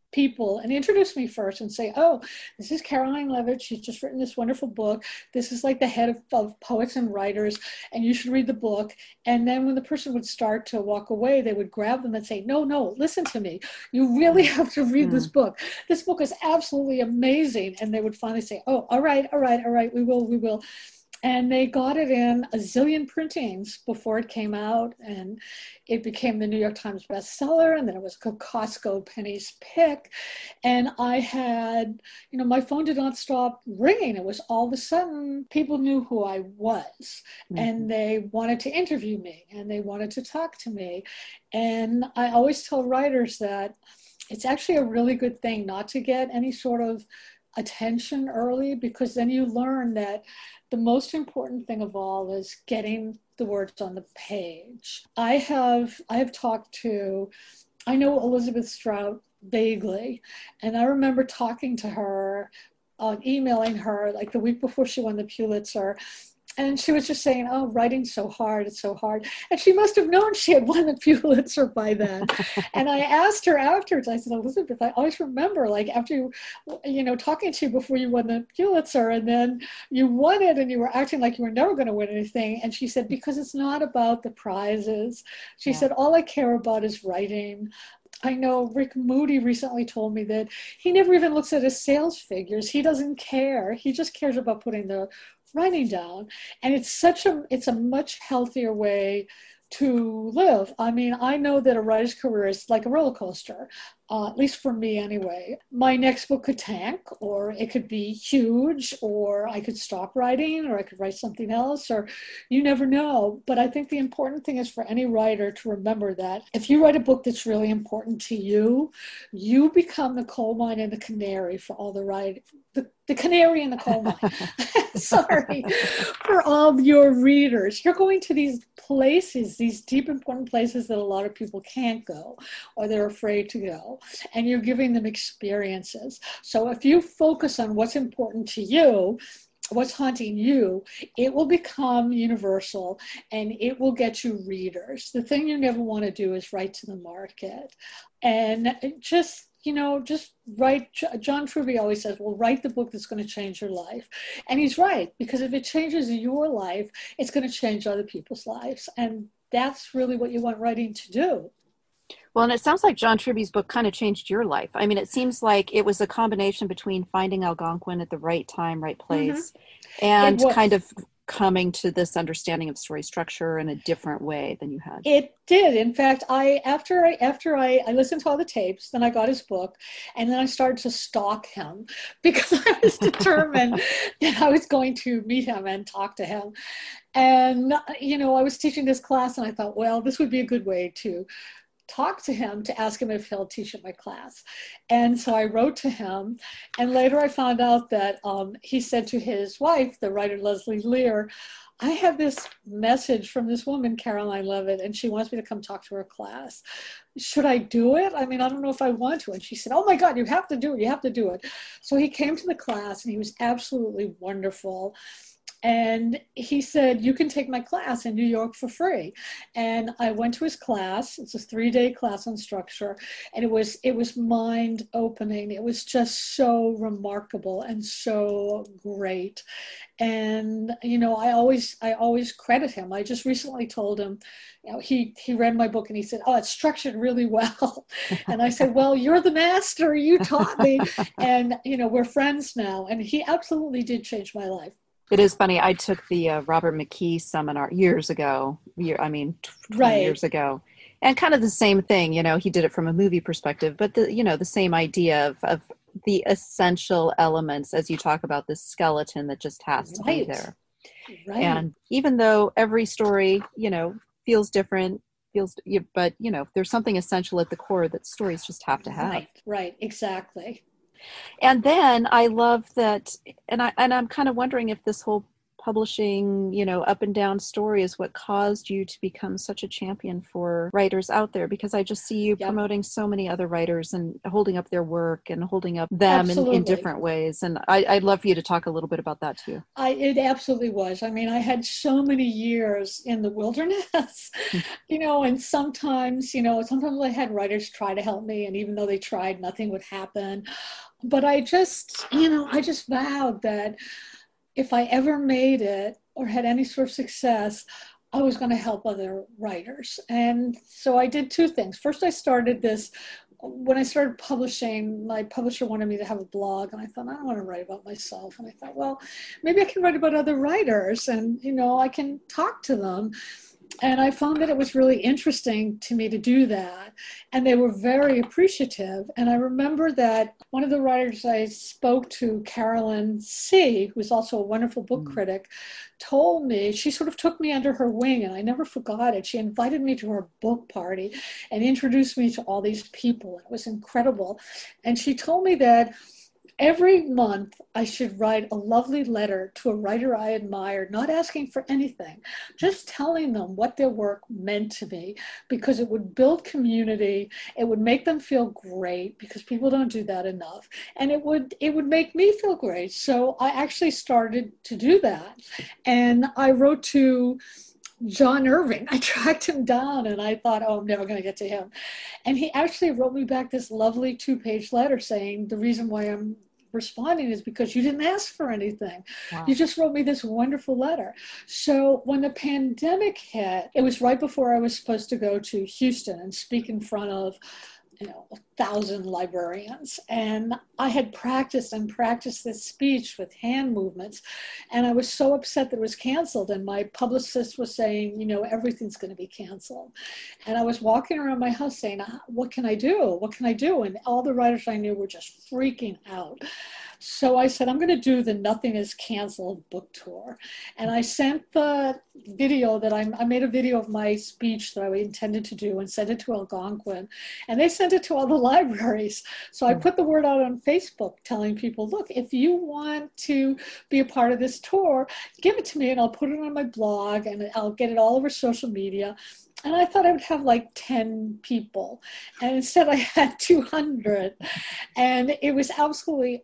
people and introduce me first and say, oh, this is Caroline Levitt. She's just written this wonderful book. This is like the head of poets and writers, and you should read the book. And then when the person would start to walk away, they would grab them and say, no, listen to me. You really have to read this book. This book is absolutely amazing. And they would finally say, oh, all right, we will. And they got it in a zillion printings before it came out, and it became the New York Times bestseller, and then it was Costco Penny's pick. And I had, my phone did not stop ringing. It was all of a sudden, people knew who I was, and they wanted to interview me, and they wanted to talk to me. And I always tell writers that it's actually a really good thing not to get any sort of attention early, because then you learn that the most important thing of all is getting the words on the page. I have talked to, I know Elizabeth Strout vaguely, and I remember talking to her, emailing her like the week before she won the Pulitzer. And she was just saying, oh, writing's so hard. It's so hard. And she must have known she had won the Pulitzer by then. And I asked her afterwards, I said, Elizabeth, I always remember, like, after talking to you before you won the Pulitzer, and then you won it and you were acting like you were never going to win anything. And she said, because it's not about the prizes. She said, all I care about is writing. I know Rick Moody recently told me that he never even looks at his sales figures. He doesn't care. He just cares about putting the writing down. And it's a much healthier way to live. I mean, I know that a writer's career is like a roller coaster, at least for me anyway. My next book could tank, or it could be huge, or I could stop writing, or I could write something else, or you never know. But I think the important thing is for any writer to remember that if you write a book that's really important to you, you become the coal mine and the canary for all the writing. The canary in the coal mine, sorry, for all your readers. You're going to these places, these deep, important places that a lot of people can't go, or they're afraid to go, and you're giving them experiences. So if you focus on what's important to you, what's haunting you, it will become universal, and it will get you readers. The thing you never want to do is write to the market. And just write. John Truby always says, well, write the book that's going to change your life. And he's right, because if it changes your life, it's going to change other people's lives. And that's really what you want writing to do. Well, and it sounds like John Truby's book kind of changed your life. I mean, it seems like it was a combination between finding Algonquin at the right time, right place, and kind of coming to this understanding of story structure in a different way than you had. It did. In fact, after I listened to all the tapes, then I got his book, and then I started to stalk him because I was determined that I was going to meet him and talk to him. And, I was teaching this class, and I thought, well, this would be a good way to talk to him, to ask him if he'll teach at my class. And so I wrote to him, and later I found out that he said to his wife, the writer Leslie Lear, I have this message from this woman, Caroline Levitt, and she wants me to come talk to her class. Should I do it? I mean, I don't know if I want to. And she said, oh my God, you have to do it. You have to do it. So he came to the class, and he was absolutely wonderful. And he said, you can take my class in New York for free. And I went to his class. It's a 3-day class on structure. And it was mind opening. It was just so remarkable and so great. And, I always credit him. I just recently told him, he read my book and he said, oh, it's structured really well. And I said, well, you're the master. You taught me. And, we're friends now. And he absolutely did change my life. It is funny. I took the Robert McKee seminar years ago. 20 years ago. And kind of the same thing, he did it from a movie perspective, but the same idea of the essential elements as you talk about this skeleton that just has to be there. Right. And even though every story, feels different, but there's something essential at the core that stories just have to have. Right. Exactly. And then I love that, and I'm kind of wondering if this whole publishing, up and down story is what caused you to become such a champion for writers out there, because I just see you promoting so many other writers and holding up their work and holding up them in different ways. And I'd love for you to talk a little bit about that too. It absolutely was. I mean, I had so many years in the wilderness, and sometimes I had writers try to help me, and even though they tried, nothing would happen. But I just vowed that if I ever made it or had any sort of success, I was going to help other writers. And so I did two things. First, I started this. When I started publishing, my publisher wanted me to have a blog, and I thought, I don't want to write about myself. And I thought, well, maybe I can write about other writers, and, I can talk to them. And I found that it was really interesting to me to do that. And they were very appreciative. And I remember that one of the writers I spoke to, Carolyn C., who's also a wonderful book critic, told me, she sort of took me under her wing, and I never forgot it. She invited me to her book party and introduced me to all these people. It was incredible. And she told me that every month I should write a lovely letter to a writer I admired, not asking for anything, just telling them what their work meant to me, because it would build community. It would make them feel great, because people don't do that enough. And it would make me feel great. So I actually started to do that. And I wrote to John Irving. I tracked him down, and I thought, I'm never going to get to him. And he actually wrote me back this lovely 2-page letter saying, the reason why I'm responding is because you didn't ask for anything. Wow. You just wrote me this wonderful letter. So when the pandemic hit, it was right before I was supposed to go to Houston and speak in front of 1,000 librarians. And I had practiced this speech with hand movements. And I was so upset that it was canceled. And my publicist was saying, everything's going to be canceled. And I was walking around my house saying, what can I do? What can I do? And all the writers I knew were just freaking out. So I said, I'm going to do the Nothing is Canceled book tour. And I sent the video that I made a video of my speech that I intended to do and sent it to Algonquin. And they sent it to all the libraries. So I put the word out on Facebook telling people, look, if you want to be a part of this tour, give it to me and I'll put it on my blog and I'll get it all over social media. And I thought I would have like 10 people. And instead I had 200. And it was absolutely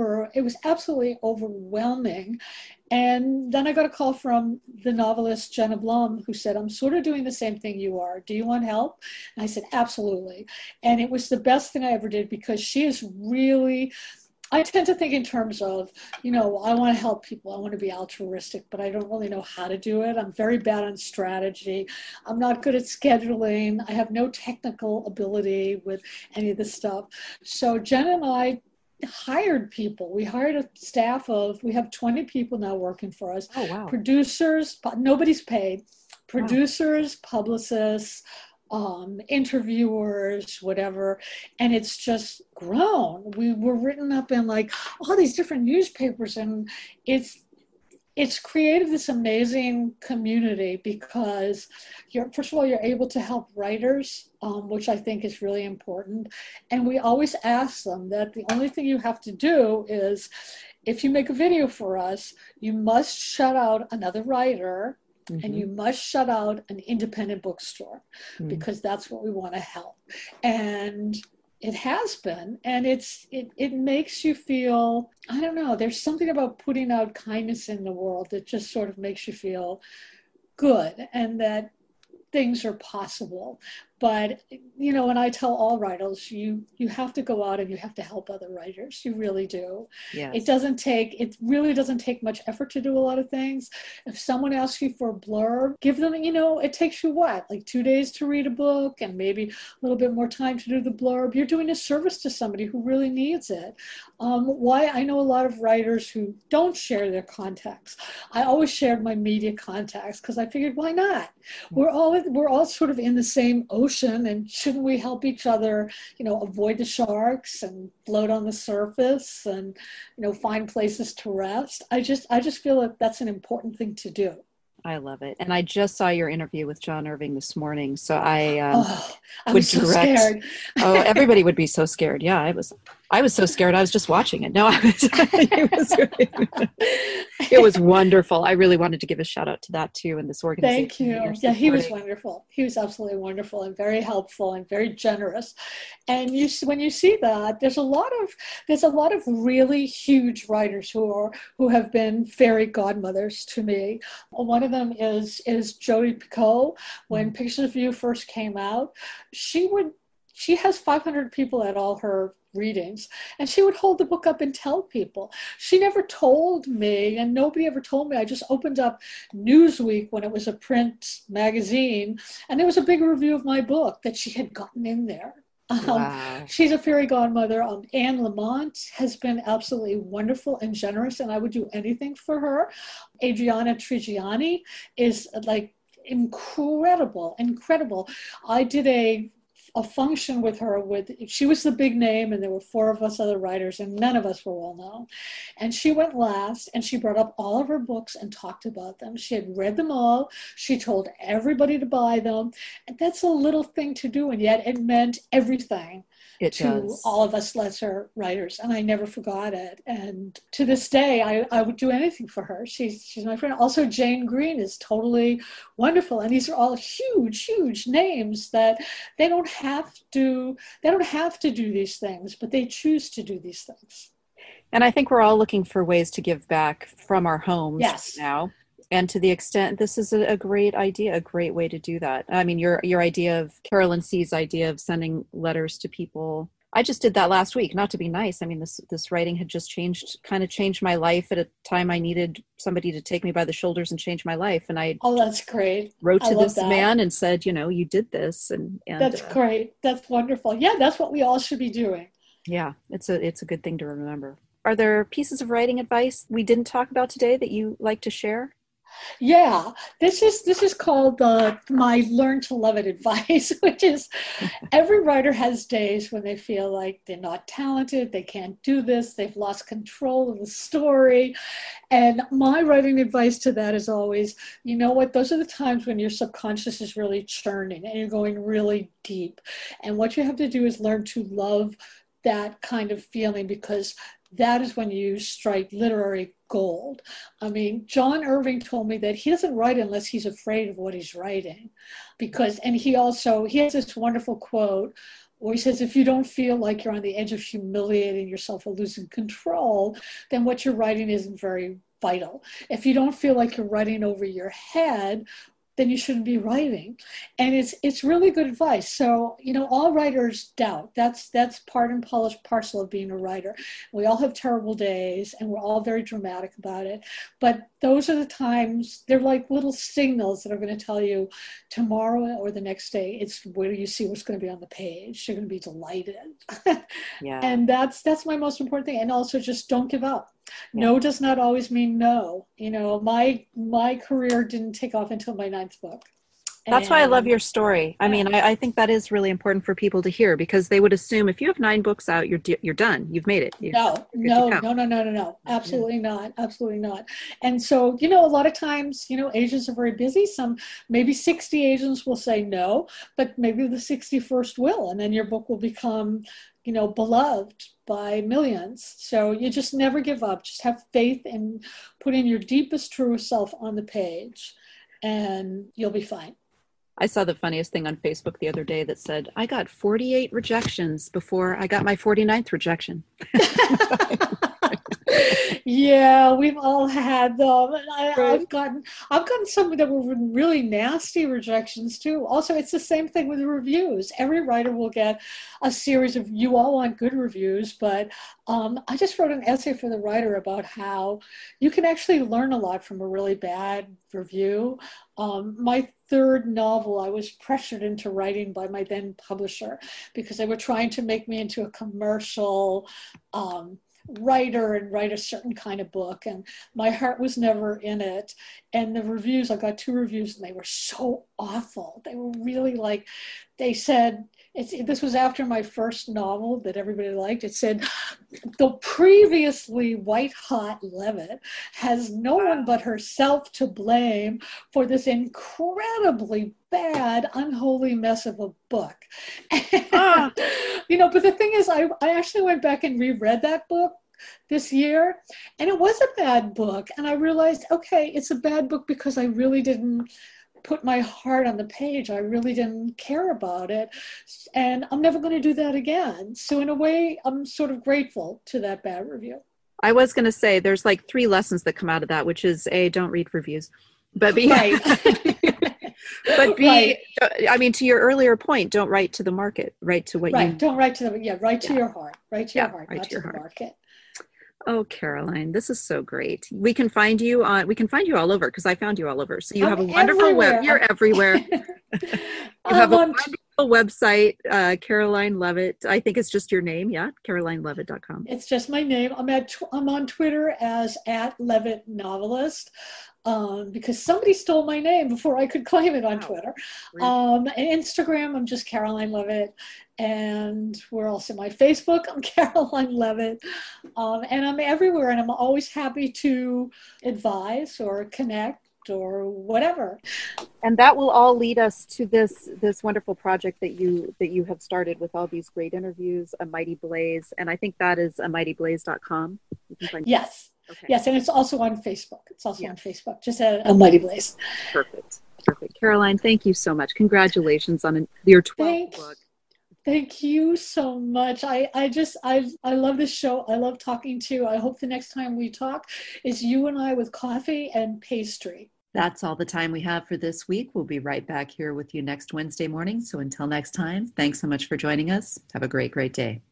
overwhelming. And then I got a call from the novelist Jenna Blum, who said, I'm sort of doing the same thing you are. Do you want help? And I said, absolutely. And it was the best thing I ever did, because she is really, I tend to think in terms of, I want to help people. I want to be altruistic, but I don't really know how to do it. I'm very bad on strategy. I'm not good at scheduling. I have no technical ability with any of this stuff. So Jen and I hired people. We hired a staff we have 20 people now working for us. Oh, wow. Producers, but nobody's paid. Producers, publicists, interviewers, whatever. And it's just grown. We were written up in like all these different newspapers, and it's created this amazing community, because first of all, you're able to help writers, which I think is really important. And we always ask them that the only thing you have to do is, if you make a video for us, you must shut out another writer. Mm-hmm. And you must shut out an independent bookstore, because that's what we want to help. And it has been, and it makes you feel, I don't know, there's something about putting out kindness in the world that just sort of makes you feel good, and that things are possible. But, and I tell all writers, you have to go out and you have to help other writers. You really do. Yes. It really doesn't take much effort to do a lot of things. If someone asks you for a blurb, give them, it takes you like 2 days to read a book and maybe a little bit more time to do the blurb. You're doing a service to somebody who really needs it. Why I know a lot of writers who don't share their contacts. I always shared my media contacts because I figured, why not? We're all sort of in the same ocean, and shouldn't we help each other, avoid the sharks and float on the surface and, find places to rest? I just feel like that's an important thing to do. I love it. And I just saw your interview with John Irving this morning. So I was so scared. Everybody would be so scared. Yeah, I was. I was so scared. I was just watching it. No, I was, it was wonderful. I really wanted to give a shout out to that too. And this organization. Thank you. Yeah, he was wonderful. He was absolutely wonderful and very helpful and very generous. And when you see that, there's a lot of really huge writers who have been fairy godmothers to me. One of them is Jodi Picoult. When Pictures of You first came out, she has 500 people at all her readings, and she would hold the book up and tell people. She never told me, and nobody ever told me. I just opened up Newsweek when it was a print magazine, and there was a big review of my book that she had gotten in there. Wow. She's a fairy godmother. Anne Lamott has been absolutely wonderful and generous, and I would do anything for her. Adriana Trigiani is like incredible. I did a function with her. She was the big name, and there were 4 of us other writers, and none of us were well known. And she went last, and she brought up all of her books and talked about them. She had read them all. She told everybody to buy them. And that's a little thing to do, and yet it meant everything to all of us lesser writers, and I never forgot it. And to this day, I would do anything for her. She's my friend. Also, Jane Green is totally wonderful, and these are all huge names that they don't have to do these things, but they choose to do these things. And I think we're all looking for ways to give back from our homes now. And to the extent, this is a great idea, a great way to do that. I mean, your idea of Carolyn C's idea of sending letters to people. I just did that last week, not to be nice. I mean, this writing had just changed my life at a time I needed somebody to take me by the shoulders and change my life. And I that's great. Wrote to this man and said, you did this. And that's great. That's wonderful. Yeah, that's what we all should be doing. Yeah, it's a good thing to remember. Are there pieces of writing advice we didn't talk about today that you like to share? Yeah, this is called my learn to love it advice, which is every writer has days when they feel like they're not talented, they can't do this, they've lost control of the story. And my writing advice to that is always, you know what, those are the times when your subconscious is really churning and you're going really deep. And what you have to do is learn to love that kind of feeling, because that is when you strike literary gold. I mean, John Irving told me that he doesn't write unless he's afraid of what he's writing, and he has this wonderful quote where he says, if you don't feel like you're on the edge of humiliating yourself or losing control, then what you're writing isn't very vital. If you don't feel like you're writing over your head, then you shouldn't be writing. And it's really good advice. So, all writers doubt. That's part and parcel of being a writer. We all have terrible days, and we're all very dramatic about it. But those are the times, they're like little signals that are going to tell you tomorrow or the next day, it's where you see what's going to be on the page. You're going to be delighted. Yeah. And that's my most important thing. And also just don't give up. No does not always mean no. My career didn't take off until my 9th book. That's why I love your story. I mean, I think that is really important for people to hear, because they would assume if you have 9 books out, you're done. You've made it. No. Absolutely not. Absolutely not. And so, a lot of times, agents are very busy. Maybe 60 agents will say no, but maybe the 61st will. And then your book will become, beloved by millions. So you just never give up. Just have faith and put in your deepest, truest self on the page, and you'll be fine. I saw the funniest thing on Facebook the other day that said, I got 48 rejections before I got my 49th rejection. Yeah, we've all had them. I've gotten some that were really nasty rejections too. Also, it's the same thing with the reviews. Every writer will get a series of, you all want good reviews, but I just wrote an essay for the writer about how you can actually learn a lot from a really bad review. My 3rd novel, I was pressured into writing by my then publisher because they were trying to make me into a commercial writer and write a certain kind of book, and my heart was never in it. And the reviews, I got 2 reviews, and they were so awful. They were really they said, This was after my first novel that everybody liked. It said, the previously white-hot Levitt has no one but herself to blame for this incredibly bad, unholy mess of a book. And, but the thing is, I actually went back and reread that book this year, and it was a bad book. And I realized, okay, it's a bad book because I really didn't put my heart on the page. I really didn't care about it. And I'm never going to do that again. So in a way, I'm sort of grateful to that bad review. I was going to say there's like 3 lessons that come out of that, which is A, don't read reviews, but B, right. but B, right. I mean, to your earlier point, don't write to the market, write to what you... Don't write to them. Write to your heart. Write to your heart, not to the market. Oh, Caroline, this is so great. We can find you all over, because I found you all over. So you have a wonderful web. You're everywhere. You have a wonderful website, Caroline Levitt. I think it's just your name. Yeah. CarolineLevitt.com. It's just my name. I'm on Twitter as @LevittNovelist. Because somebody stole my name before I could claim it on Twitter. And Instagram, I'm just Caroline Levitt. And where else am I? Facebook, I'm Caroline Levitt. And I'm everywhere, and I'm always happy to advise or connect or whatever. And that will all lead us to this wonderful project that you have started with all these great interviews, A Mighty Blaze. And I think that is amightyblaze.com. Yes. Okay. Yes, and it's also on Facebook. It's also on Facebook, just at A Mighty Blaze. Perfect. Caroline, thank you so much. Congratulations on your 12th book. Thank you so much. I love this show. I love talking to you. I hope the next time we talk is you and I with coffee and pastry. That's all the time we have for this week. We'll be right back here with you next Wednesday morning. So until next time, thanks so much for joining us. Have a great, great day.